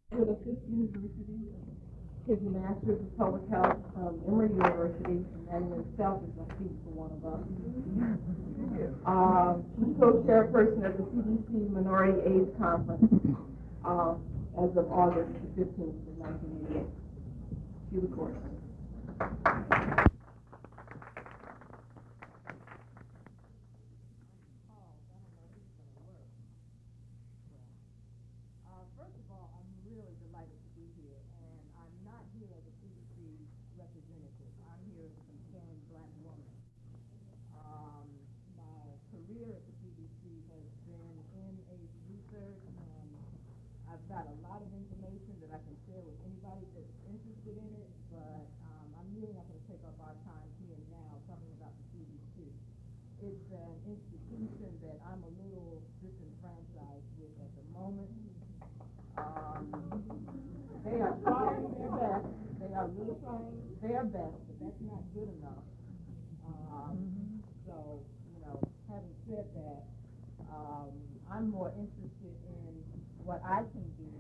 With a Fisk University, his master's in public health from Emory University, and that in itself is a feat for one of us. She's co-chairperson of the CDC Minority AIDS Conference as of August the 15th of 1988. Cue the course. First of all, I'm really delighted to be here, and I'm not here as a CDC representative. I'm here as a concerned black woman. My career at the CDC has been in AIDS research, and I've got a lot of information that I can share with anybody that's interested in it, but I'm really not going to take up our time here now talking about the CDC. It's an institution that I'm a little disenfranchised with at the moment. They are trying their best. They are really trying their best, but that's not good enough. So, having said that, I'm more interested in what I can do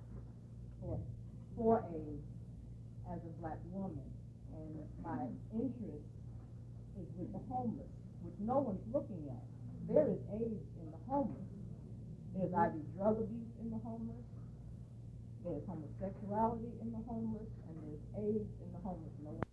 for AIDS as a black woman. And my interest is with the homeless, which no one's looking at. There is AIDS in the homeless. There's IV drug abuse in the homeless. There's homosexuality in the homeless, and there's AIDS in the homeless. No one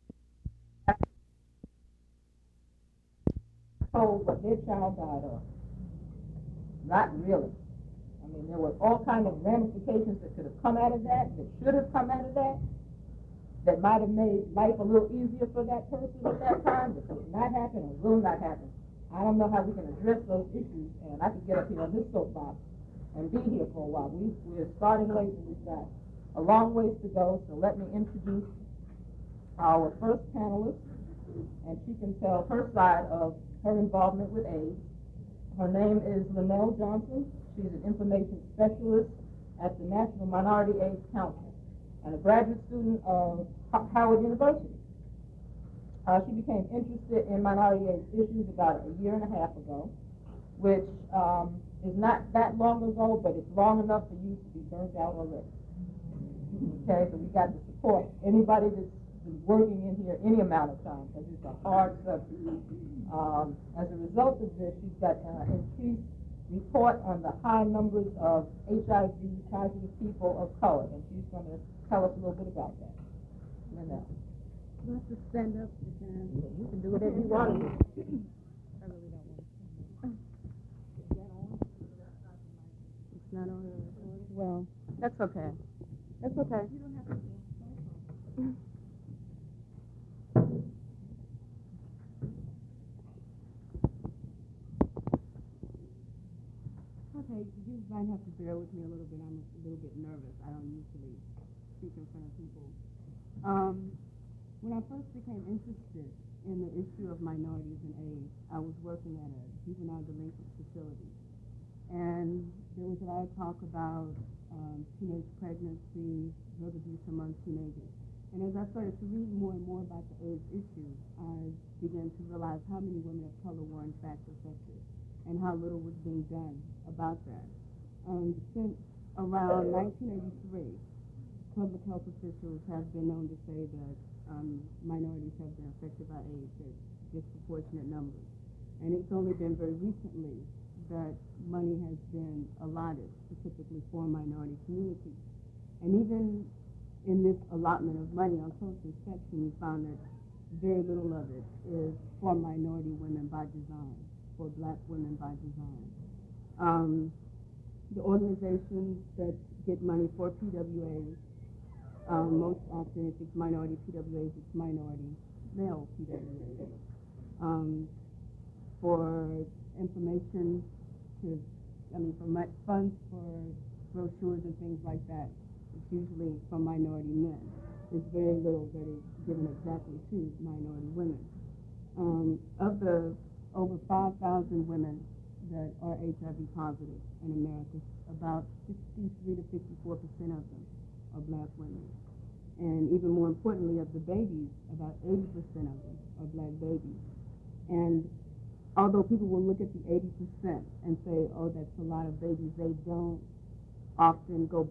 told what their child died of. Not really. I mean, there were all kinds of ramifications that could have come out of that should have come out of that might have made life a little easier for that person at that time, but did not happen and will not happen. I don't know how we can address those issues, and I could get up here on this soapbox and be here for a while. We're starting late, and we've got a long ways to go, so let me introduce our first panelist, and she can tell her side of her involvement with AIDS. Her name is Linnell Johnson. She's an information specialist at the National Minority AIDS Council and a graduate student of Howard University. She became interested in minority AIDS issues about a year and a half ago, which is not that long ago, but it's long enough for you to be burnt out already. Okay, so we got to support anybody that's been working in here any amount of time, because it's a hard subject. As a result of this, she's got increased report on the high numbers of HIV positive people of color, and she's going to tell us a little bit about that. Linnell. You have to stand up. Yeah, you can do whatever you want to do. I really don't want to. Is that on? It's not on. Well, that's okay. That's okay. You don't have to do it. Okay, you might have to bear with me a little bit. I'm a little bit nervous. I don't usually speak in front of people. When I first became interested in the issue of minorities and AIDS, I was working at a juvenile delinquent facility. And there was a lot of talk about teenage pregnancy, drug abuse among teenagers. And as I started to read more and more about the AIDS issue, I began to realize how many women of color were in fact affected and how little was being done about that. Since around 1983, public health officials have been known to say that minorities have been affected by AIDS at disproportionate numbers. And it's only been very recently that money has been allotted specifically for minority communities. And even in this allotment of money on close inspection, we found that very little of it is for minority women by design, for black women by design. The organizations that get money for PWAs, most often if it's minority PWAs, it's minority male PWAs. For information for funds for brochures and things like that, it's usually from minority men. There's very little that is given exactly to minority women. Of the over 5,000 women that are HIV positive in America, about 63 to 54% of them are black women. And even more importantly, of the babies, about 80% of them are black babies. And although people will look at the 80% and say, oh, that's a lot of babies, they don't often go back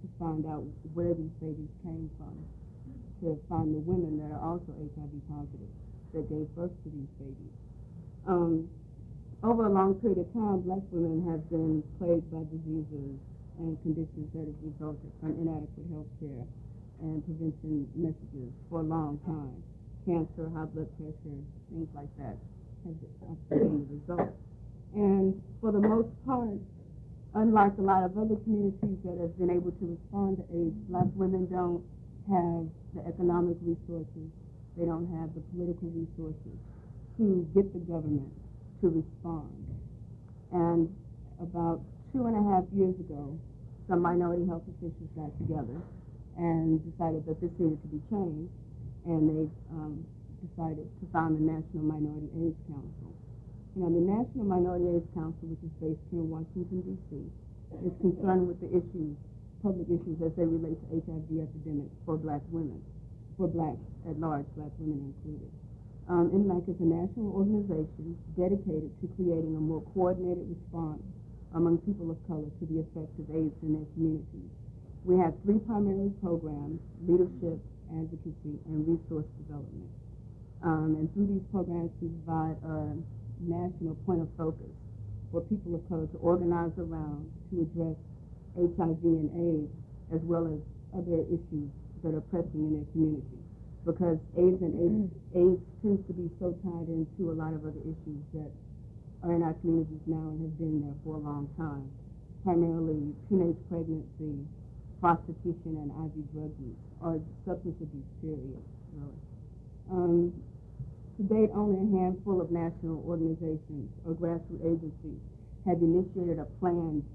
to find out where these babies came from, to find the women that are also HIV positive that gave birth to these babies. Over a long period of time, black women have been plagued by diseases and conditions that have resulted from inadequate health care and prevention messages for a long time. Cancer, high blood pressure, things like that have been the result. And for the most part, unlike a lot of other communities that have been able to respond to AIDS, black women don't have the economic resources, they don't have the political resources to get the government to respond. And about 2.5 years ago, some minority health officials got together and decided that this needed to be changed, and they decided to found the National Minority AIDS Council. Now, the National Minority AIDS Council, which is based here in Washington, D.C., is concerned with the issues, public issues as they relate to HIV epidemic for black women, for blacks at large, black women included. NMAC is a national organization dedicated to creating a more coordinated response among people of color to the effects of AIDS in their communities. We have 3 primary programs: leadership, advocacy, and resource development. And through these programs, we provide a national point of focus for people of color to organize around to address HIV and AIDS, as well as other issues that are pressing in their community. Because AIDS tends to be so tied into a lot of other issues that are in our communities now and have been there for a long time, primarily teenage pregnancy, prostitution, and IV drug use, or substance abuse, period, really. To date, only a handful of national organizations or grassroots agencies have initiated a planned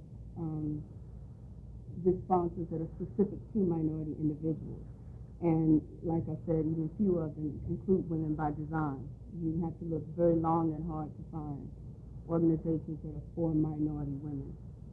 responses that are specific to minority individuals. And like I said, even few of them include women by design. You have to look very long and hard to find organizations that are for minority women.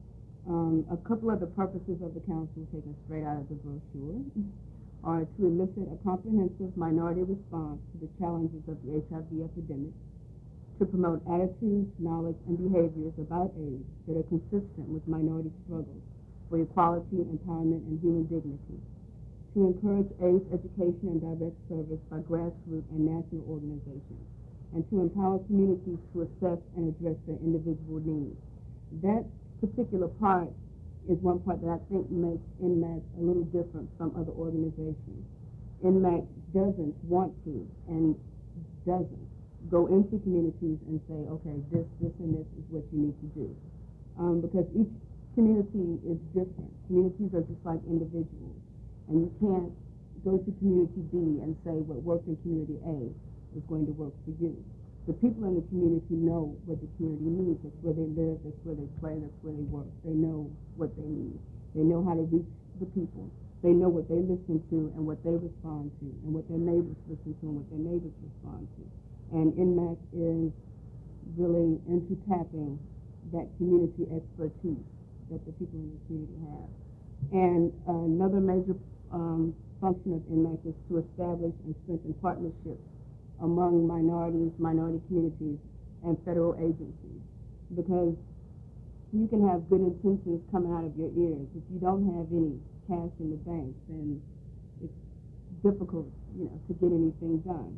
A couple of the purposes of the council, taken straight out of the brochure, are to elicit a comprehensive minority response to the challenges of the HIV epidemic, to promote attitudes, knowledge, and behaviors about AIDS that are consistent with minority struggles for equality, empowerment, and human dignity, to encourage AIDS education and direct service by grassroots and national organizations, and to empower communities to assess and address their individual needs. That particular part is one part that I think makes NMAC a little different from other organizations. NMAC doesn't want to and doesn't go into communities and say, okay, this, and this is what you need to do. Because each community is different. Communities are just like individuals. And you can't go to community B and say what worked in community A is going to work for you. The people in the community know what the community needs. That's where they live, that's where they play, that's where they work. They know what they need. They know how to reach the people. They know what they listen to and what they respond to, and what their neighbors listen to and what their neighbors respond to. And NMAC is really into tapping that community expertise that the people in the community have. And another major function of NMAC is to establish and strengthen partnerships among minorities, minority communities, and federal agencies. Because you can have good intentions coming out of your ears. If you don't have any cash in the bank, then it's difficult, to get anything done.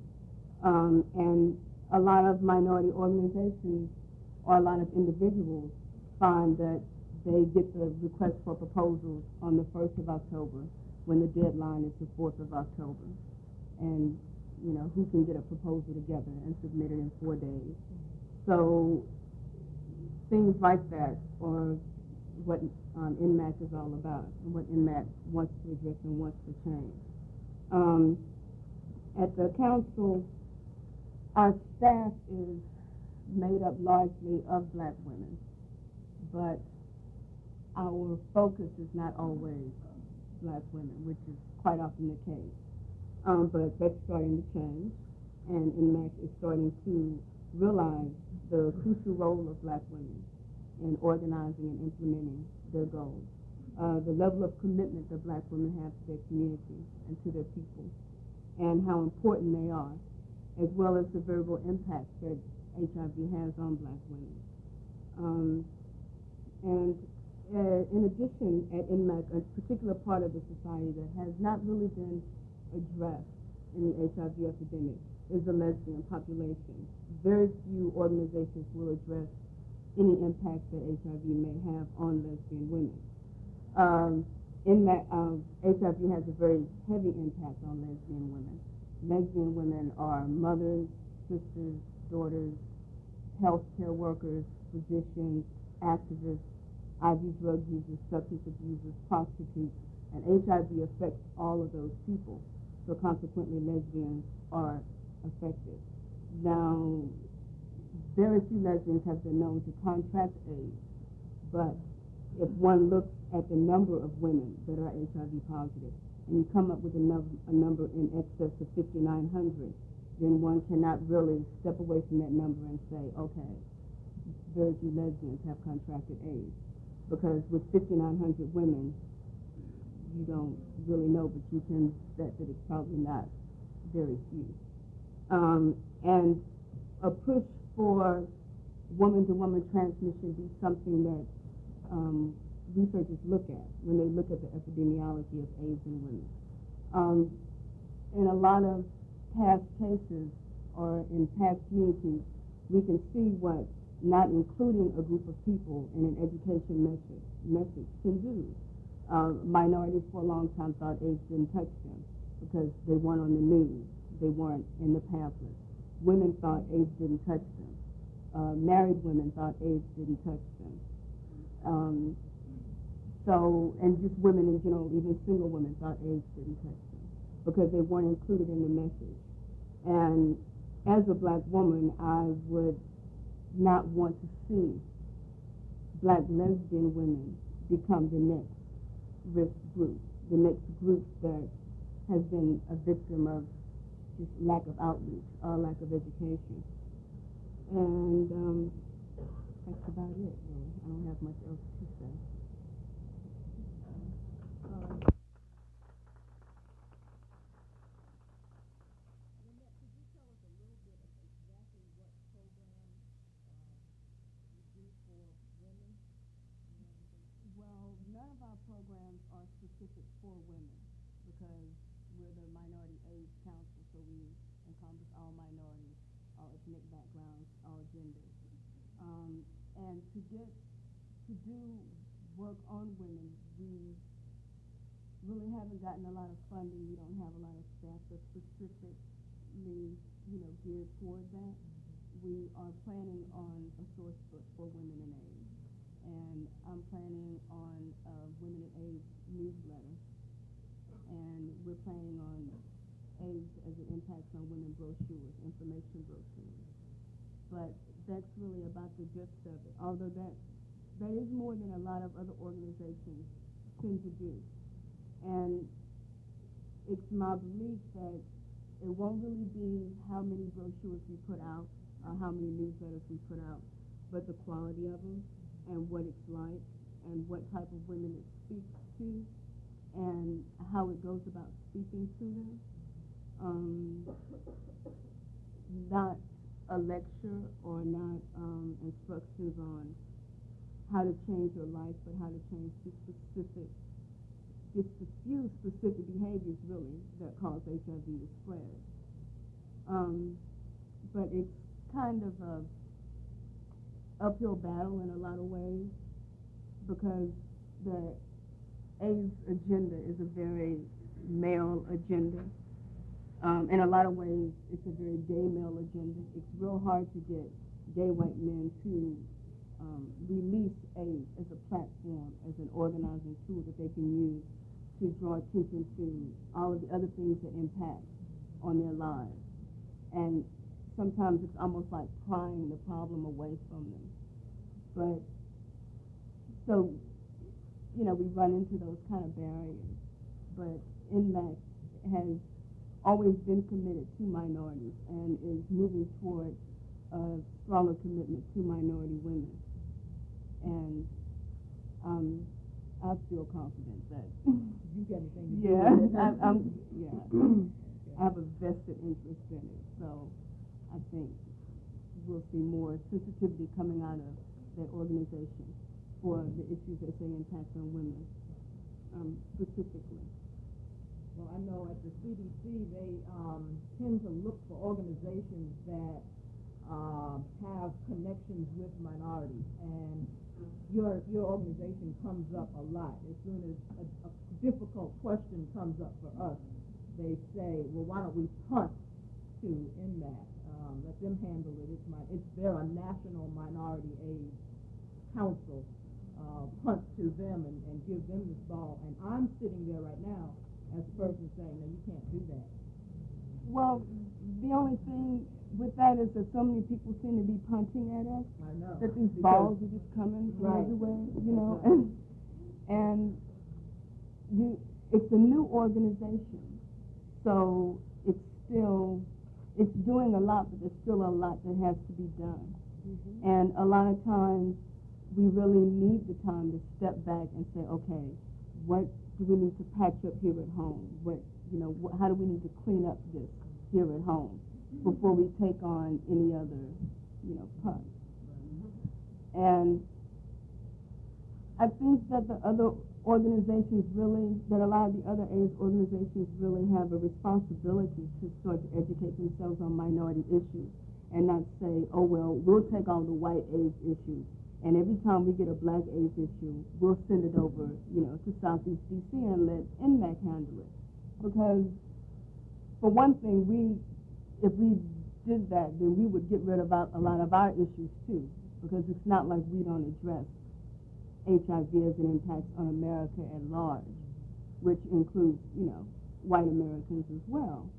And a lot of minority organizations or a lot of individuals find that they get the request for proposals on the 1st of October when the deadline is the 4th of October. And, who can get a proposal together and submit it in 4 days. So things like that are what NMAC is all about and what NMAC wants to address and wants to change. At the council, our staff is made up largely of black women, but our focus is not always black women, which is quite often the case. But that's starting to change, and NMAC is starting to realize the crucial role of black women in organizing and implementing their goals. The level of commitment that black women have to their community and to their people, and how important they are, as well as the verbal impact that HIV has on black women. And In addition, at NMAC, a particular part of the society that has not really been addressed in the HIV epidemic is the lesbian population. Very few organizations will address any impact that HIV may have on lesbian women. HIV has a very heavy impact on lesbian women. Lesbian women are mothers, sisters, daughters, healthcare workers, physicians, activists, IV drug users, substance abusers, prostitutes, and HIV affects all of those people. So consequently, lesbians are affected. Now, very few lesbians have been known to contract AIDS, but if one looks at the number of women that are HIV positive, and you come up with a number in excess of 5,900, then one cannot really step away from that number and say, okay, very few lesbians have contracted AIDS. Because with 5,900 women, you don't really know, but you can bet that it's probably not very few. And a push for woman-to-woman transmission be something that researchers look at when they look at the epidemiology of AIDS in women. In a lot of past cases or in past communities, we can see what not including a group of people in an education message can do. Minorities for a long time thought AIDS didn't touch them because they weren't on the news, they weren't in the pamphlets. Women thought AIDS didn't touch them. Married women thought AIDS didn't touch them. And just women in general, even single women thought AIDS didn't touch them because they weren't included in the message. And as a black woman, I would not want to see black lesbian women become the next risk group, the next group that has been a victim of just lack of outreach or lack of education. And that's about it, really. I don't have much else to say. Well, none of our programs are specific for women because we're the Minority AIDS Council, so we encompass all minorities, all ethnic backgrounds, all genders. And to do work on women, we really haven't gotten a lot of funding. We don't have a lot of staff that's specifically, geared toward that. We are planning on a source book for women in AIDS. And I'm planning on a Women in AIDS newsletter. And we're planning on AIDS as it impacts on women brochures, information brochures. But that's really about the gist of it, although that is more than a lot of other organizations tend to do. And it's my belief that it won't really be how many brochures we put out or how many newsletters we put out, but the quality of them and what it's like and what type of women it speaks to and how it goes about speaking to them. Not a lecture or not instructions on how to change your life, but how to change just a few specific behaviors really that cause HIV to spread. But it's kind of a uphill battle in a lot of ways because the AIDS agenda is a very male agenda. In a lot of ways, it's a very gay male agenda. It's real hard to get gay white men to release AIDS as a platform, as an organizing tool that they can use to draw attention to all of the other things that impact on their lives. And sometimes it's almost like prying the problem away from them. But, so, we run into those kind of barriers. But NMAC has always been committed to minorities and is moving toward a stronger commitment to minority women. And I feel confident that You got anything to do with it? I have a vested interest in it, so I think we'll see more sensitivity coming out of that organization for the issues that say impact on women, specifically. Well, I know at the CDC, they tend to look for organizations that have connections with minorities, and your organization comes up a lot. As soon as a difficult question comes up for us, they say, well, why don't we punt to NMAC? Let them handle it. They're a national minority aid council. Punt to them and give them this ball. And I'm sitting there right now as a person saying, no, you can't do that. Well, the only thing with that is that so many people seem to be punching at us. I know. That these balls are just coming from Right. everywhere, you know. Right. And it's a new organization, so it's doing a lot, but there's still a lot that has to be done. Mm-hmm. And a lot of times we really need the time to step back and say, okay, what do we need to patch up here at home? How do we need to clean up this here at home before we take on any other, punt? And I think that the other organizations that a lot of the other AIDS organizations really have a responsibility to start to educate themselves on minority issues and not say, oh, well, we'll take on the white AIDS issues. And every time we get a black AIDS issue, we'll send it over, to Southeast D.C. and let NMAC handle it. Because, for one thing, if we did that, then we would get rid of a lot of our issues, too. Because it's not like we don't address HIV as an impact on America at large, which includes, white Americans as well.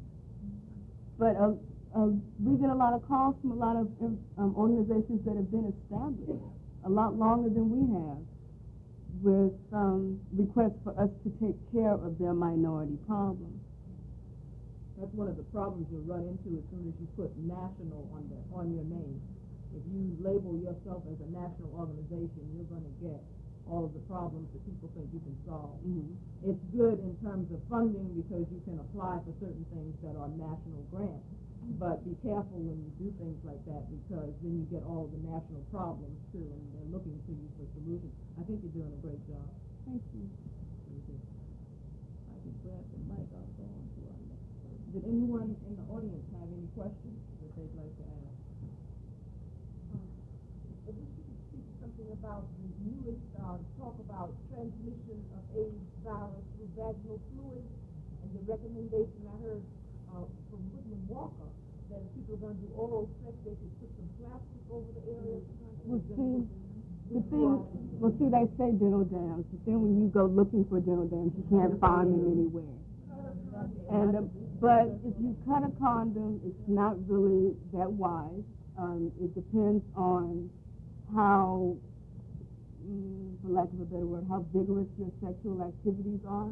But we get a lot of calls from a lot of organizations that have been established a lot longer than we have, with requests for us to take care of their minority problems. That's one of the problems you'll run into as soon as you put national on your name. If you label yourself as a national organization, you're going to get all of the problems that people think you can solve. Mm-hmm. It's good in terms of funding because you can apply for certain things that are national grants. But be careful when you do things like that, because then you get all the national problems too, and they're looking to you for solutions. I think you're doing a great job. Thank you. I can grab the mic. I'll go on to our next person. Did anyone in the audience have any questions that they'd like to ask? If we could speak something about the newest talk about transmission of AIDS virus through vaginal fluid, and the recommendation I heard from Whitman Walker that if people are going to do oral sex, they could put some plastic over the area. They say dental dams, but then when you go looking for dental dams, you can't find them anywhere. And but if you cut a condom, it's not really that wise. It depends on how, for lack of a better word, how vigorous your sexual activities are.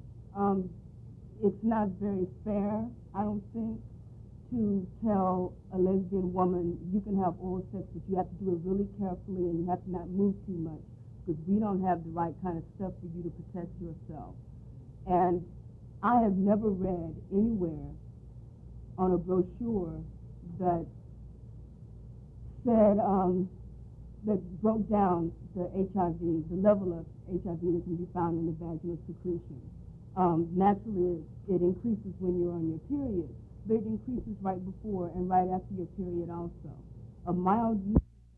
It's not very fair, I don't think, to tell a lesbian woman you can have oral sex, but you have to do it really carefully and you have to not move too much, because we don't have the right kind of stuff for you to protect yourself. And I have never read anywhere on a brochure that said, that broke down the HIV, the level of HIV that can be found in the vaginal secretion. Naturally, it increases when you're on your period, but it increases right before and right after your period also. A mild use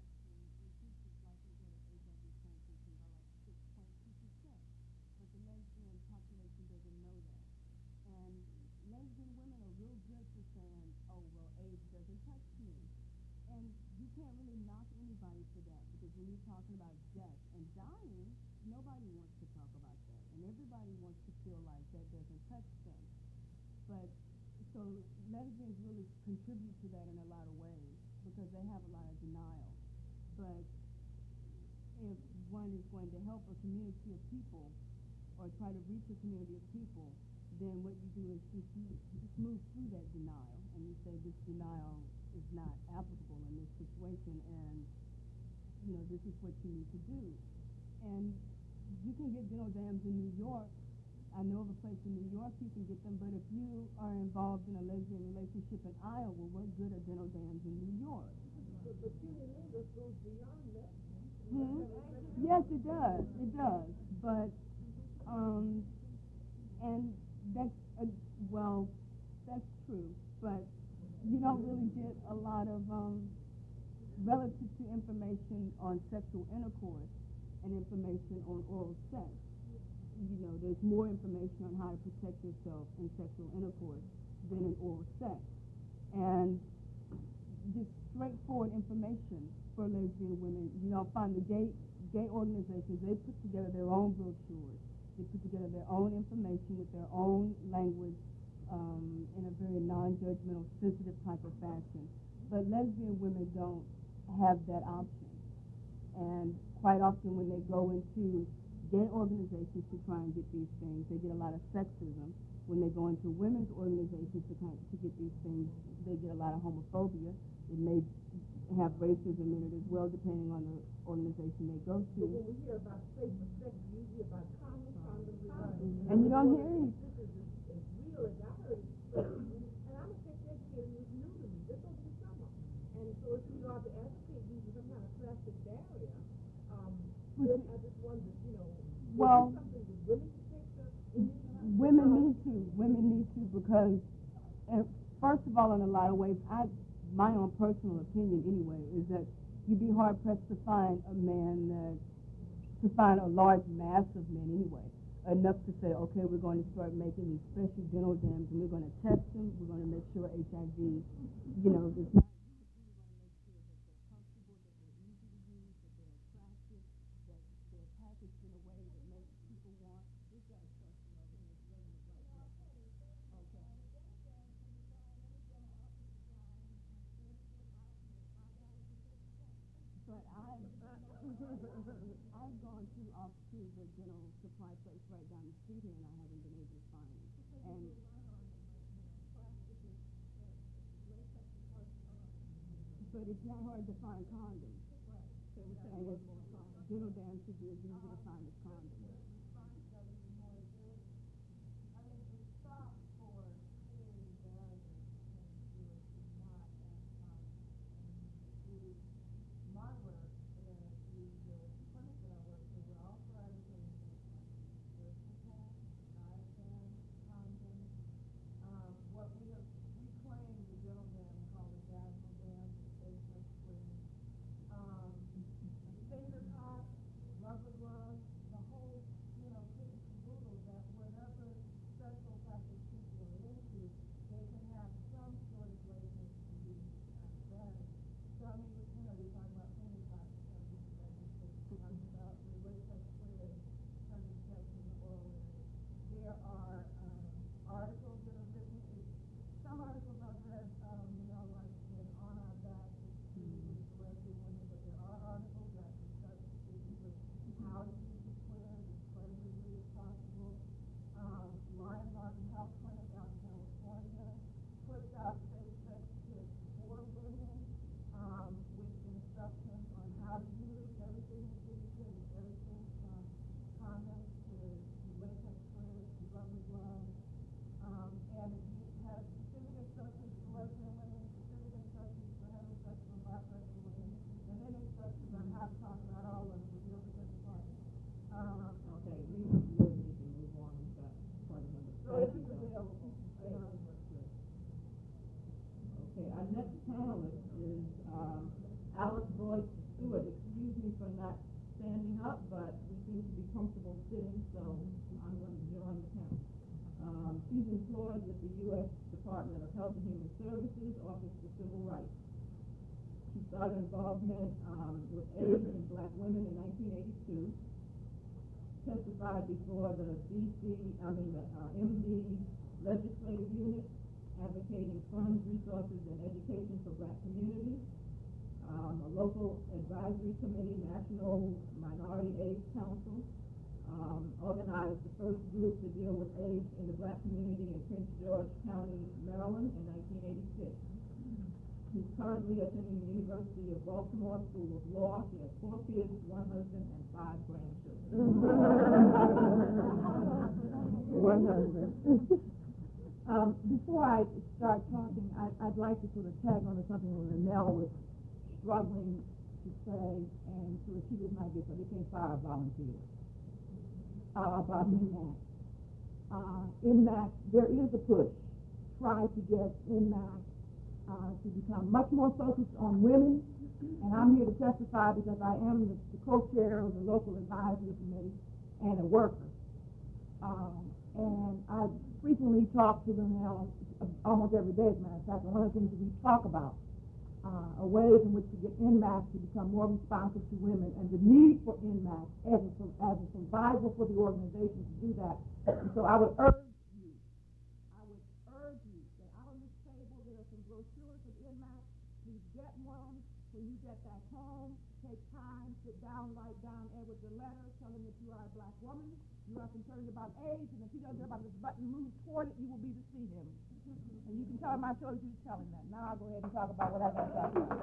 but the lesbian population doesn't know that. And lesbian women are real good for saying, oh, well, AIDS doesn't touch me. And you can't really knock anybody for that, because when you're talking about death and dying, nobody wants to talk about that. And everybody wants to feel like that doesn't touch them. But so lesbians really contribute to that in a lot of ways, because they have a lot of denial. But if one is going to help a community of people or try to reach a community of people, then what you do is just move through that denial, and you say this denial is not applicable in this situation, and this is what you need to do. And you can get dental dams in New York. I know of a place in New York you can get them, but if you are involved in a lesbian relationship in Iowa, what good are dental dams in New York? But cunnilingus goes beyond that. Yes, it does, but, and that's, well, that's true, but you don't really get a lot of, relative to information on sexual intercourse and information on oral sex. You know, there's more information on how to protect yourself in sexual intercourse than in oral sex. And just straightforward information for lesbian women. You know, find the gay organizations, they put together their own brochures. They put together their own information with their own language in a very non-judgmental, sensitive type of fashion. But lesbian women don't have that option. And quite often when they go into gay organizations to try and get these things, they get a lot of sexism. When they go into women's organizations to get these things, they get a lot of homophobia. It may have racism in it as well, depending on the organization they go to. But when we hear about safer sex, we hear about condoms. And you don't hear any. This is as real as I heard it. And I'm a sex educator, it was new to me, just over the summer. And so if you are to advocate using some kind of plastic barrier, I just wondered, you know, well, is this something that women should take the initiative? Women need to, because first of all, in a lot of ways, my own personal opinion anyway, is that you'd be hard pressed to find a large mass of men anyway, enough to say, okay, we're going to start making these special dental dams and we're going to test them, we're going to make sure HIV, you know, does not. I've gone to the dental supply place right down the street here, and I haven't been able to find it. And but it's not hard to find condoms. And dental dams should be as easy to find as condoms. Our next panelist is Alice Boyd Stewart. Excuse me for not standing up, but we seem to be comfortable sitting, so I'm going to join the panel. She's employed with the U.S. Department of Health and Human Services, Office for Civil Rights. She started involvement with AIDS in black women in 1982, testified before the MD legislative unit, advocating funds, resources, and education for black communities. A local advisory committee, National Minority AIDS Council, organized the first group to deal with AIDS in the black community in Prince George County, Maryland in 1986. He's currently attending the University of Baltimore School of Law. He has 4 kids, 1 husband, and 5 grandchildren. 1 husband. Before I start talking, I'd like to sort of tag on to something when Nell was struggling to say, and so she does not get, so they can't fire volunteers. About NMAC. NMAC, there is a push. Try to get NMAC to become much more focused on women, and I'm here to testify because I am the co-chair of the local advisory committee and a worker. And I frequently talk to them now, almost every day, as a matter of fact. And one of the things that we talk about are ways in which to get NMAC to become more responsive to women, and the need for NMAC as a survival for the organization to do that. And so I would urge you that out on this table there are some brochures of NMAC. Please get one. When you get back home, take time, sit down, write down Edward the letter, tell him that you are a black woman, you are concerned about AIDS, and if he doesn't know about this button, move toward it, you will be to see him. And you can tell him I told you to tell him that. Now I'll go ahead and talk about what I got to talk about.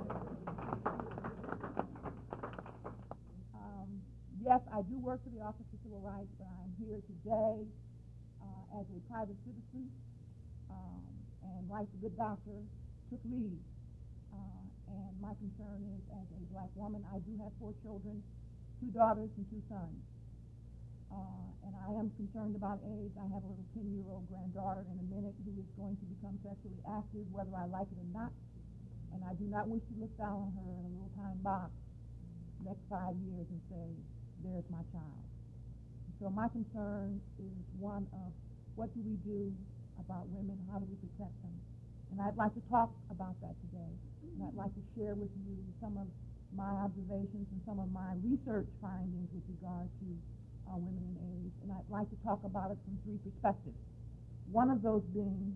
Yes, I do work for the Office of Civil Rights, but I'm here today as a private citizen, and like a good doctor, took leave. And my concern is, as a black woman, I do have 4 children, 2 daughters and 2 sons. And I am concerned about AIDS. I have a little 10-year-old granddaughter in a minute who is going to become sexually active, whether I like it or not. And I do not wish to look down on her in a little time box next 5 years and say, there's my child. So my concern is one of what do we do about women? How do we protect them? And I'd like to talk about that today. And I'd like to share with you some of my observations and some of my research findings with regard to women and AIDS. And I'd like to talk about it from 3 perspectives. One of those being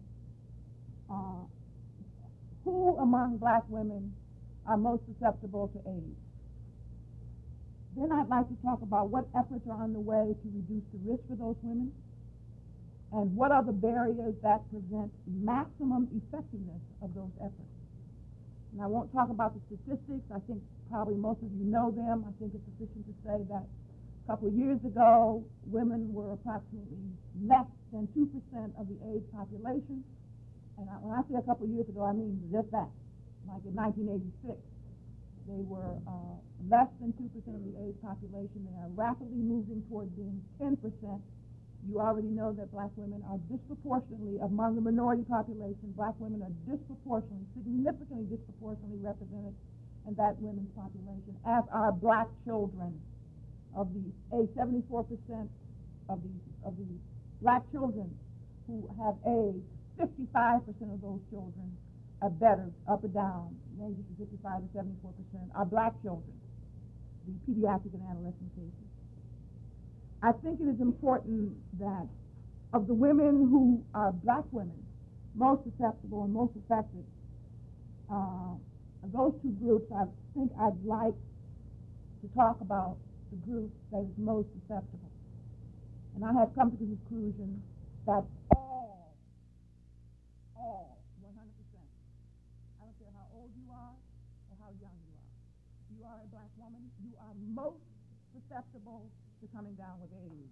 who among black women are most susceptible to AIDS. Then I'd like to talk about what efforts are on the way to reduce the risk for those women, and what are the barriers that prevent maximum effectiveness of those efforts. And I won't talk about the statistics. I think probably most of you know them. I think it's sufficient to say that a couple of years ago, women were approximately less than 2% of the AIDS population. And when I say a couple of years ago, I mean just that. Like in 1986, they were less than 2% of the AIDS population. They are rapidly moving toward being 10%. You already know that black women are disproportionately, among the minority population, black women are disproportionately, significantly disproportionately represented in that women's population, as are black children. Of the 74% of the black children who have AIDS, 55% of those children are better, up or down, ranges from 55 to 74%, are black children, the pediatric and adolescent cases. I think it is important that of the women who are black women, most susceptible and most affected, those 2 groups, I think I'd like to talk about the group that is most susceptible. And I have come to the conclusion that all, 100%, I don't care how old you are or how young you are. If you are a black woman, you are most susceptible to coming down with AIDS.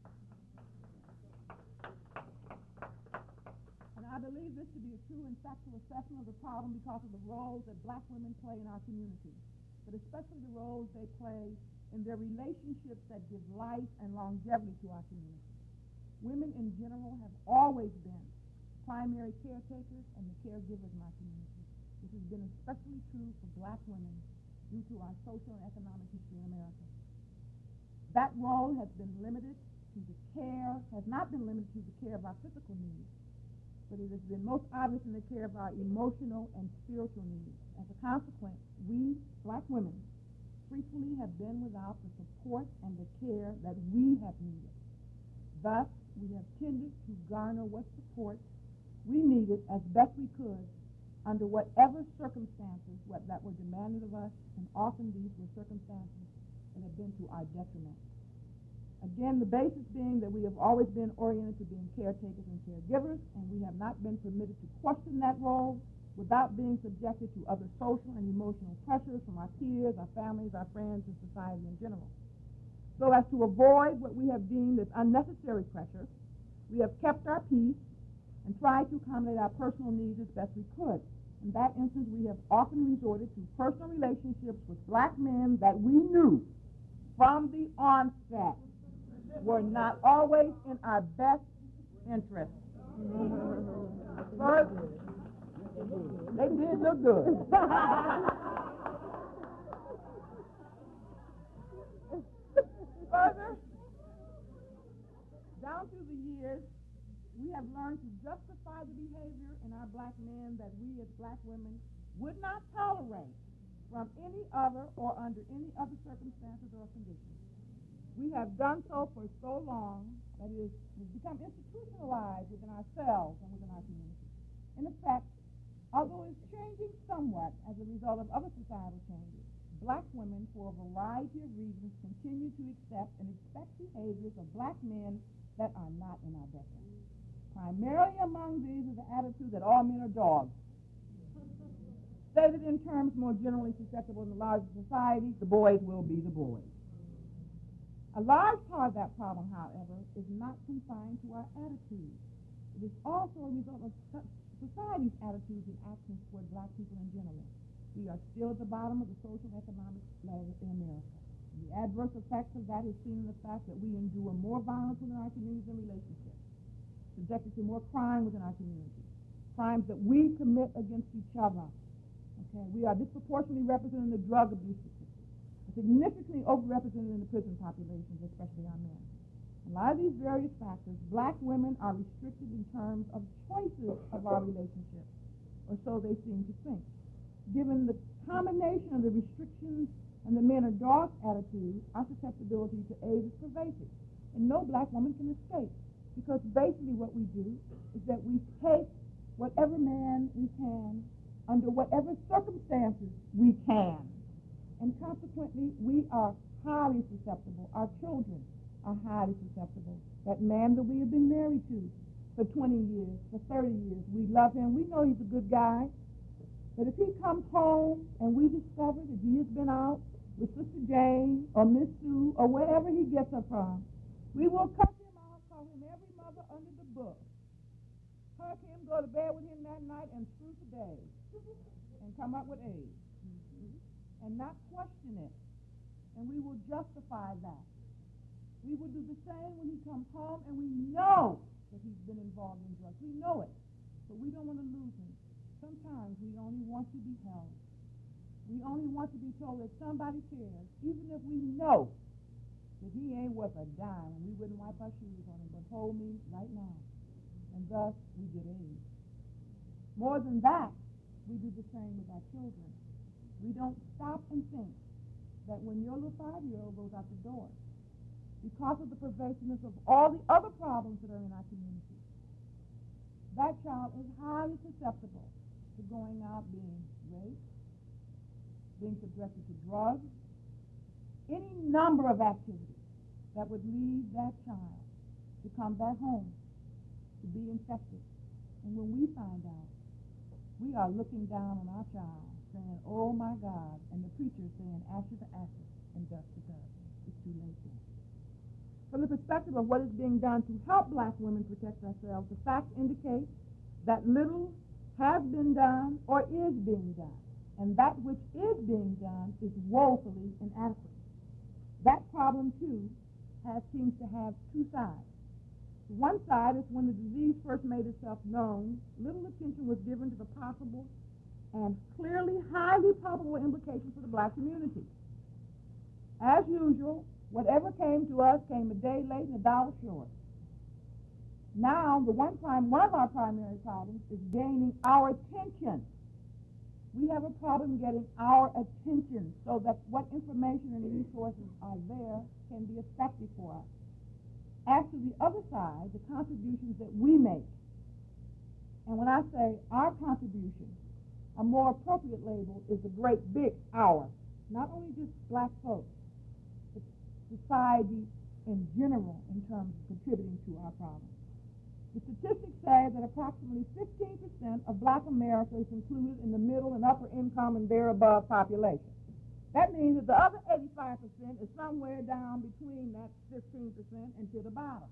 And I believe this to be a true and factual assessment of the problem because of the roles that black women play in our community, but especially the roles they play in their relationships that give life and longevity to our community. Women in general have always been primary caretakers and the caregivers in our community. This has been especially true for black women due to our social and economic history in America. That role has been limited to the care, has not been limited to the care of our physical needs, but it has been most obvious in the care of our emotional and spiritual needs. As a consequence, we, black women, frequently have been without the support and the care that we have needed. Thus, we have tended to garner what support we needed as best we could under whatever circumstances that were demanded of us, and often these were circumstances that have been to our detriment. Again, the basis being that we have always been oriented to being caretakers and caregivers, and we have not been permitted to question that role without being subjected to other social and emotional pressures from our peers, our families, our friends, and society in general. So as to avoid what we have deemed as unnecessary pressure, we have kept our peace and tried to accommodate our personal needs as best we could. In that instance, we have often resorted to personal relationships with black men that we knew from the onset were not always in our best interest. First, they did look good. Further, down through the years, we have learned to justify the behavior in our black men that we as black women would not tolerate from any other or under any other circumstances or conditions. We have done so for so long that it has become institutionalized within ourselves and within our community. In effect, although it's changing somewhat as a result of other societal changes, black women, for a variety of reasons, continue to accept and expect behaviors of black men that are not in our best interest. Primarily among these is the attitude that all men are dogs. Stated in terms more generally susceptible in the larger society, the boys will be the boys. A large part of that problem, however, is not confined to our attitudes. It is also a result of society's attitudes and actions toward black people in general. We are still at the bottom of the social and economic ladder in America. The adverse effects of that is seen in the fact that we endure more violence within our communities and relationships, subjected to more crime within our community, crimes that we commit against each other. Okay, we are disproportionately represented in the drug abuse statistics, significantly overrepresented in the prison populations, especially our men. In light of these various factors, black women are restricted in terms of choices of our relationships, or so they seem to think. Given the combination of the restrictions and the men are dog attitude, our susceptibility to AIDS is pervasive, and no black woman can escape, because basically what we do is that we take whatever man we can under whatever circumstances we can. And consequently, we are highly susceptible. Our children are highly susceptible. That man that we have been married to for 20 years, for 30 years, we love him. We know he's a good guy. But if he comes home and we discover that he has been out with Sister Jane or Miss Sue or wherever he gets her from, we will cut him out, call him every mother under the book, hug him, go to bed with him that night, and screw for days, and come up with AIDS. And not question it. And we will justify that. We will do the same when he comes home and we know that he's been involved in drugs. We know it. But we don't want to lose him. Sometimes we only want to be held. We only want to be told that somebody cares, even if we know that he ain't worth a dime and we wouldn't wipe our shoes on him, but hold me right now. And thus we get AIDS. More than that, we do the same with our children. We don't stop and think that when your little 5-year-old goes out the door, because of the pervasiveness of all the other problems that are in our community, that child is highly susceptible to going out being raped, being subjected to drugs, any number of activities that would lead that child to come back home, to be infected. And when we find out, we are looking down on our child, saying, oh my God, and the preacher saying, ashes to ashes and dust to dust. It's too late then. From the perspective of what is being done to help black women protect ourselves, the facts indicate that little has been done or is being done, and that which is being done is woefully inadequate. That problem, too, seems to have two sides. One side is when the disease first made itself known, little attention was given to the possible and clearly highly probable implications for the black community. As usual, whatever came to us came a day late and a dollar short. Now, one of our primary problems is gaining our attention. We have a problem getting our attention so that what information and resources are there can be effective for us. As to the other side, the contributions that we make. And when I say our contribution, a more appropriate label is the great big our. Not only just black folks, but society in general in terms of contributing to our problems. The statistics say that approximately 15% of black America is included in the middle and upper income and thereabove population. That means that the other 85% is somewhere down between that 15% and to the bottom.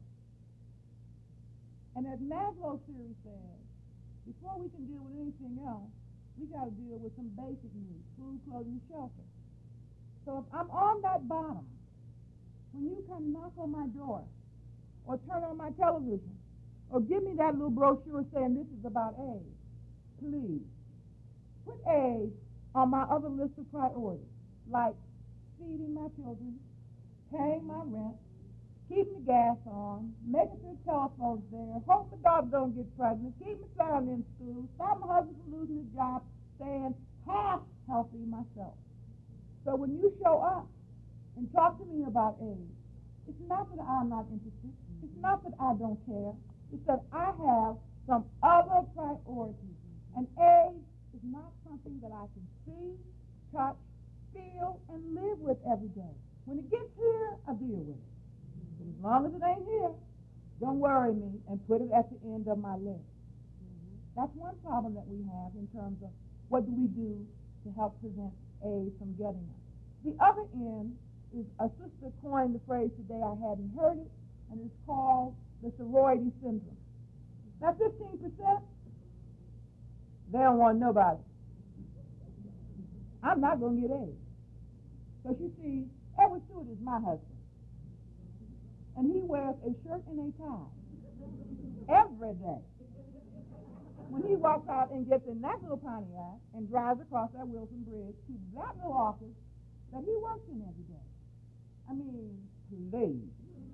And as Maslow's theory says, before we can deal with anything else, we got to deal with some basic needs: food, clothing, shelter. So if I'm on that bottom, when you come knock on my door, or turn on my television, or give me that little brochure saying this is about AIDS, please put AIDS on my other list of priorities, like feeding my children, paying my rent, keeping the gas on, making sure the telephone's there, hope my daughter don't get pregnant, keep my son in school, stop my husband from losing his job, staying half healthy myself. So when you show up and talk to me about AIDS, it's not that I'm not interested. It's not that I don't care. It's that I have some other priorities. And AIDS is not something that I can see, touch, feel, and live with every day. When it gets here, I deal with it. But as long as it ain't here, don't worry me and put it at the end of my list. That's one problem that we have in terms of what do we do to help prevent AIDS from getting us. The other end is a sister coined the phrase today, I hadn't heard it, and it's called the sorority syndrome. Now 15%, they don't want to know about it. I'm not going to get AIDS. Because you see, Edward Stewart is my husband. And he wears a shirt and a tie every day. When he walks out and gets in that little Pontiac and drives across that Wilson Bridge to that little office that he works in every day. I mean, please.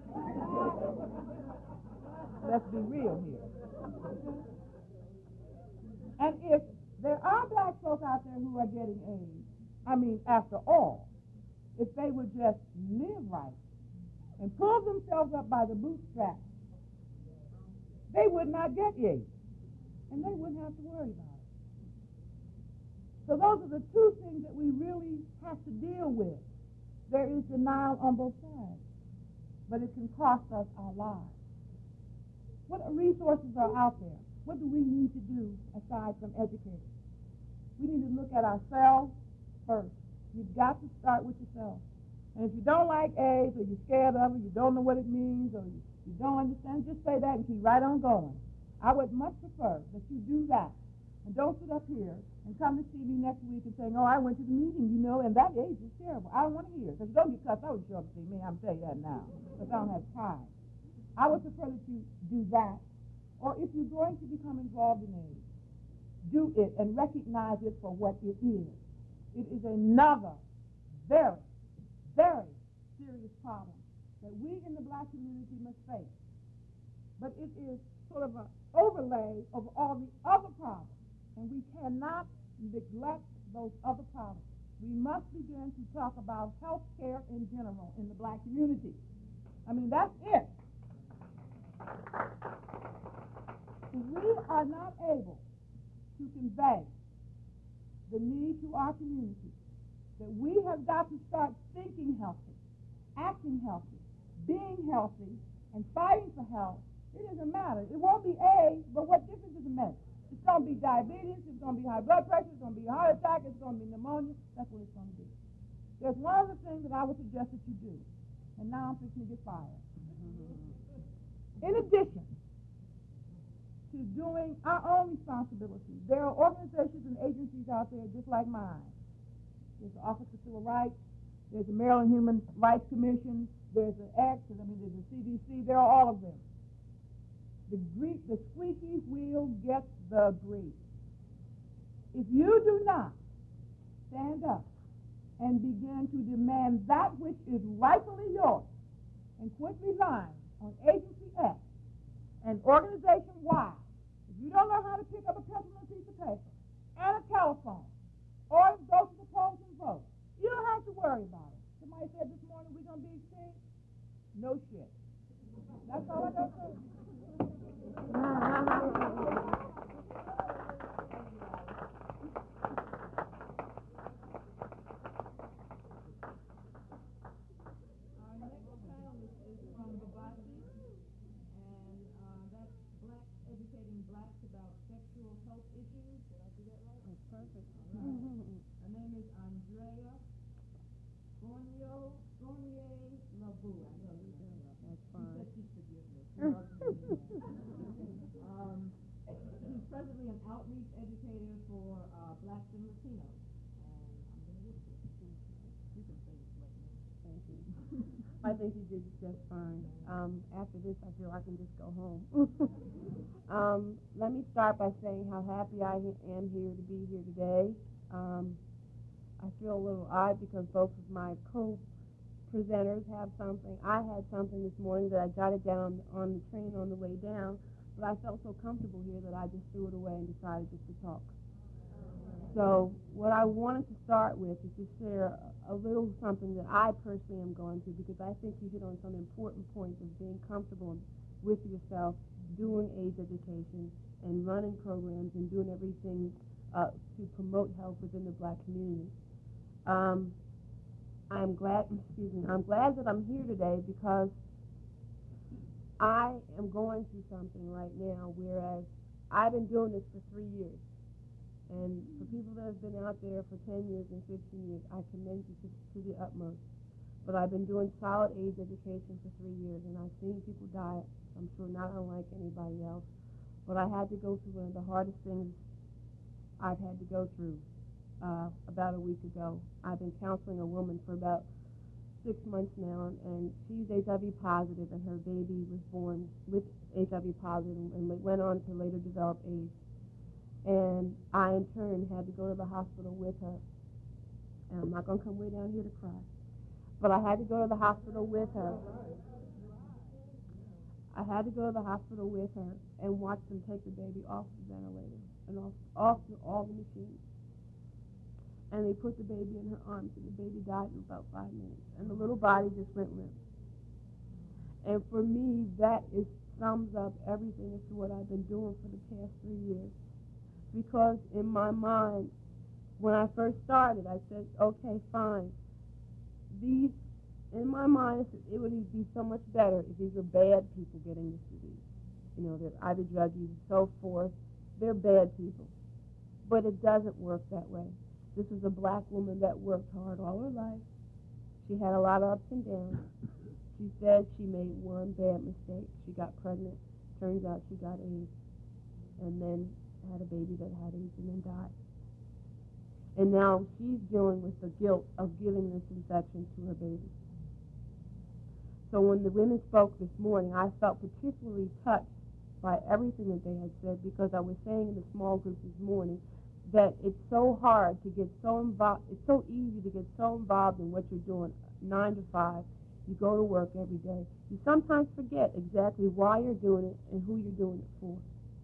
Let's be real here. And if there are black folks out there who are getting AIDS, I mean, after all, if they would just live right and pull themselves up by the bootstraps, they would not get AIDS, and they wouldn't have to worry about it. So those are the two things that we really have to deal with. There is denial on both sides, but it can cost us our lives. What resources are out there? What do we need to do aside from educating? We need to look at ourselves first. You've got to start with yourself. And if you don't like AIDS, or you're scared of it, you don't know what it means, or you don't understand, just say that and keep right on going. I would much prefer that you do that. And don't sit up here and come to see me next week and say, oh, I went to the meeting, you know, and that AIDS is terrible. I don't want to hear it. Because you don't get cussed out, you show up to see me. I'm telling you that now. Because I don't have time. I would prefer that you do that. Or if you're going to become involved in AIDS, do it and recognize it for what it is. It is another very, very serious problem that we in the black community must face. But it is sort of an overlay of all the other problems. And we cannot neglect those other problems. We must begin to talk about health care in general in the black community. I mean, that's it. If we are not able to convey the need to our community that we have got to start thinking healthy, acting healthy, being healthy, and fighting for health, it doesn't matter. It won't be AIDS, but what difference does it make? It's going to be diabetes, it's going to be high blood pressure, it's going to be a heart attack, it's going to be pneumonia. That's what it's going to be. There's one other thing that I would suggest that you do, and now I'm fixing to get fired. In addition to doing our own responsibilities, there are organizations and agencies out there just like mine. There's the Office of Civil Rights, there's the Maryland Human Rights Commission, there's the X, there's the CDC, there are all of them. The squeaky wheel gets the grease. If you do not stand up and begin to demand that which is rightfully yours and quit relying on Agency X and Organization Y, if you don't know how to pick up a pencil and a piece of paper and a telephone or go to the polls and vote, you don't have to worry about it. Somebody said this morning we're going to be extinct. No shit. That's all I got to say. Her name is Andrea Gournier-Labou. I know you know that. That's fine. She said she'd forgive me. She's presently an outreach educator for black I think you did just fine. After this, I feel I can just go home. Let me start by saying how happy I am here to be here today. I feel a little odd because both of my co-presenters have something. I had something this morning that I jotted down on the train on the way down, but I felt so comfortable here that I just threw it away and decided just to talk. So what I wanted to start with is to share a little something that I personally am going through, because I think you hit on some important points of being comfortable with yourself, doing AIDS education, and running programs and doing everything to promote health within the Black community. I'm glad that I'm here today because I am going through something right now, whereas I've been doing this for 3 years. And for people that have been out there for 10 years and 15 years, I commend you to the utmost. But I've been doing solid AIDS education for 3 years, and I've seen people die, I'm sure not unlike anybody else. But I had to go through one of the hardest things I've had to go through about a week ago. I've been counseling a woman for about 6 months now, and she's HIV positive, and her baby was born with HIV positive and went on to later develop AIDS. And I, in turn, had to go to the hospital with her. And I'm not going to come way down here to cry. But I had to go to the hospital with her. I had to go to the hospital with her and watch them take the baby off the ventilator and off all the machines. And they put the baby in her arms, and the baby died in about 5 minutes. And the little body just went limp. And for me, that sums up everything as to what I've been doing for the past 3 years. Because in my mind, when I first started, I said, okay, fine. In my mind, it would be so much better if these were bad people getting this disease. You know, they're either drug users and so forth. They're bad people. But it doesn't work that way. This is a Black woman that worked hard all her life. She had a lot of ups and downs. She said she made one bad mistake. She got pregnant. Turns out she got AIDS. And then had a baby that had AIDS and then died. And now she's dealing with the guilt of giving this infection to her baby. So when the women spoke this morning, I felt particularly touched by everything that they had said, because I was saying in the small group this morning that it's so hard to get so involved, it's so easy to get so involved in what you're doing, 9 to 5. You go to work every day. You sometimes forget exactly why you're doing it and who you're doing it for.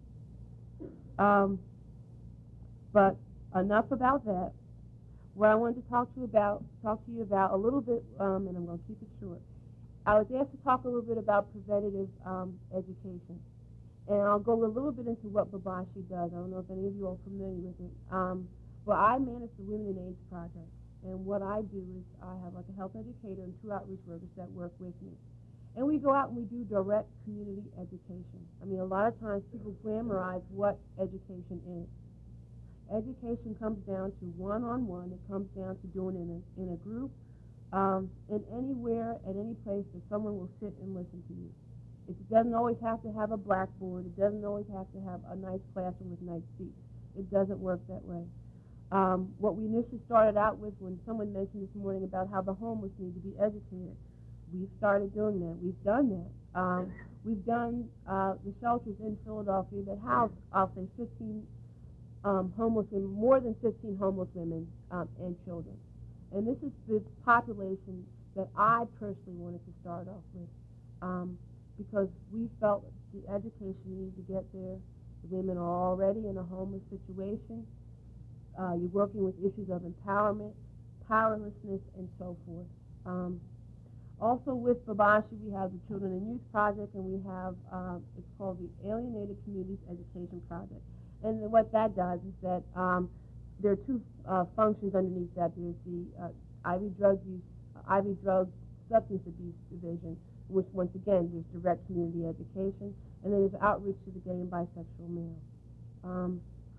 But enough about that. What I wanted to talk to you about a little bit, and I'm going to keep it short. I was asked to talk a little bit about preventative education, and I'll go a little bit into what Babashi does. I don't know if any of you are familiar with it. But I manage the Women in AIDS Project, and what I do is I have like a health educator and 2 outreach workers that work with me. And we go out and we do direct community education. I mean, a lot of times people glamorize what education is. Education comes down to one-on-one. It comes down to doing it in a group, and anywhere, at any place that someone will sit and listen to you. It doesn't always have to have a blackboard. It doesn't always have to have a nice classroom with nice seats. It doesn't work that way. What we initially started out with, when someone mentioned this morning about how the homeless need to be educated, we've started doing that. We've done that. We've done the shelters in Philadelphia that house, I'll say, 15 homeless women, more than 15 homeless women and children. And this is the population that I personally wanted to start off with, because we felt the education needed to get there. The women are already in a homeless situation. You're working with issues of empowerment, powerlessness, and so forth. Also with Babashi, we have the Children and Youth Project, and we have, it's called the Alienated Communities Education Project. And what that does is that there are 2 functions underneath that. There's the IV drug substance abuse division, which once again there's direct community education, and then there's outreach to the gay and bisexual male.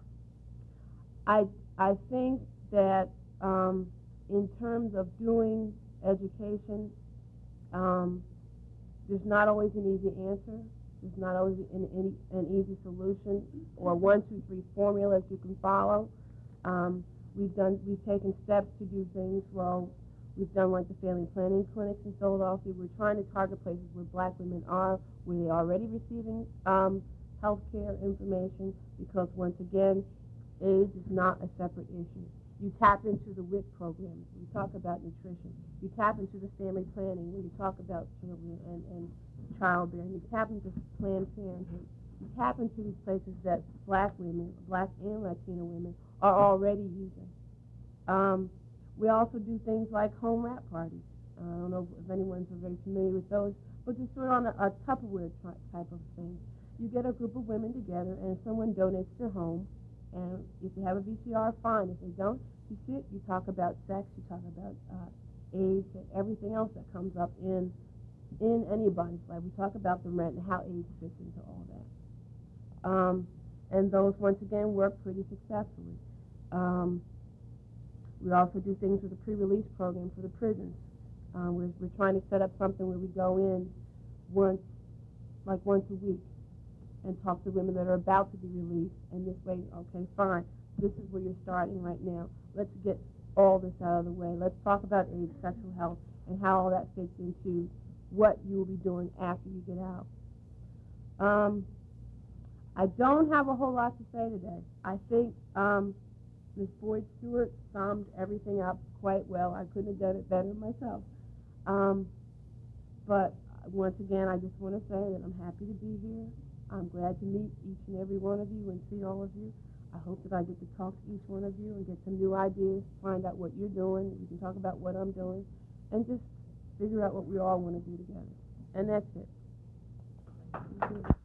I think that in terms of doing education, there's not always an easy answer. There's not always an easy solution or 1, 2, 3 formulas you can follow. We've taken steps to do things. Well, We've done like the family planning clinics in Philadelphia. We're trying to target places where black women are, where they're already receiving health care information, because once again, AIDS is not a separate issue. You tap into the WIC programs. You talk about nutrition. You tap into the family planning when you talk about children and childbearing. You tap into Planned Parenthood. You tap into these places that black women, black and Latino women, are already using. We also do things like home wrap parties. I don't know if anyone's very familiar with those, but just sort of on a Tupperware type of thing. You get a group of women together, and someone donates their home, and if you have a VCR, fine. If they don't, you sit, you talk about sex, you talk about AIDS, and everything else that comes up in anybody's life. We talk about the rent and how AIDS fits into all that. And those, once again, work pretty successfully. We also do things with the pre-release program for the prisons. We're trying to set up something where we go in once a week and talk to women that are about to be released, and this way, okay, fine, this is where you're starting right now. Let's get all this out of the way. Let's talk about AIDS, sexual health, and how all that fits into what you will be doing after you get out. I don't have a whole lot to say today. I think Ms. Boyd Stewart summed everything up quite well. I couldn't have done it better myself. But once again, I just want to say that I'm happy to be here. I'm glad to meet each and every one of you and see all of you. I hope that I get to talk to each one of you and get some new ideas, find out what you're doing. We can talk about what I'm doing, and just figure out what we all want to do together. And that's it.